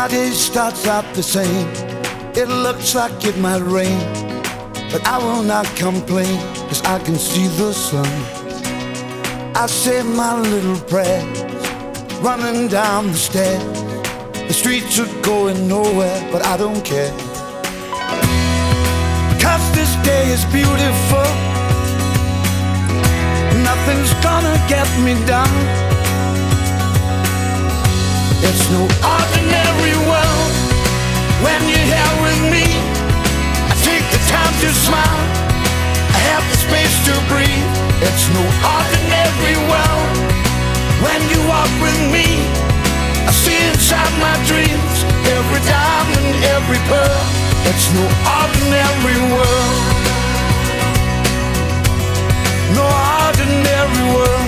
day starts out the same. It looks like it might rain, but I will not complain, 'cause I can see the sun. I say my little prayers, running down the stairs. The streets are going nowhere, but I don't care, 'cause this day is beautiful. Nothing's gonna get me down. It's no ordinary world when you're here with me. I take the time to smile, I have the space to breathe. It's no ordinary world when you walk with me. I see inside my dreams every diamond, every pearl. It's no ordinary world, no ordinary world.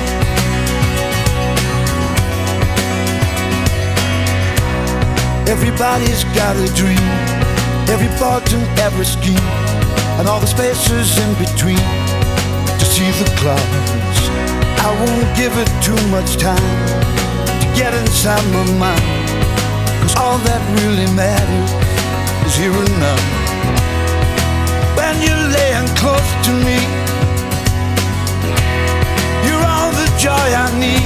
Everybody's got a dream, every thought and every scheme, and all the spaces in between to see the clouds. I won't give it too much time to get inside my mind, 'cause all that really matters is here and now. When you're laying close to me, you're all the joy I need.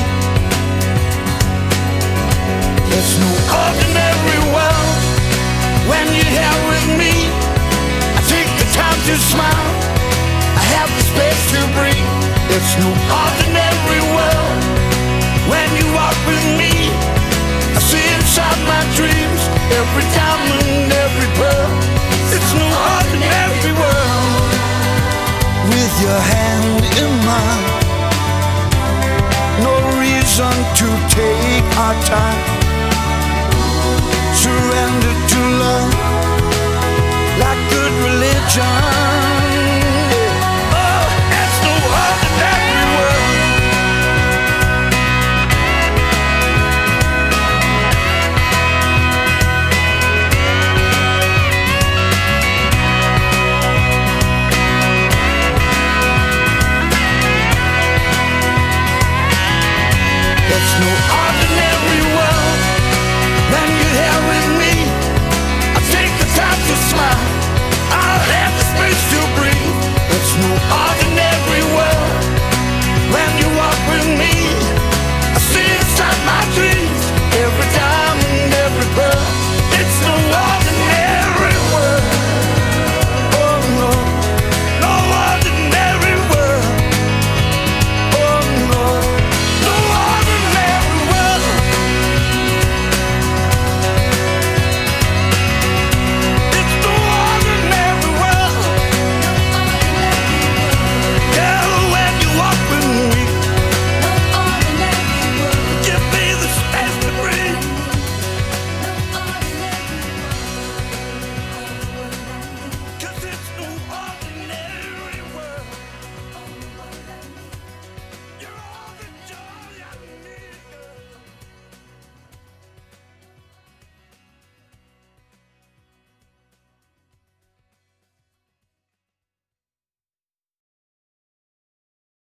It's no ordinary world when you're here with me. I take the time to smile, I have the space to breathe. It's no ordinary world when you walk with me. I see inside my dreams every diamond, every pearl. It's no ordinary world. With your hand in mine, no reason to take our time. Surrender to love like good religion.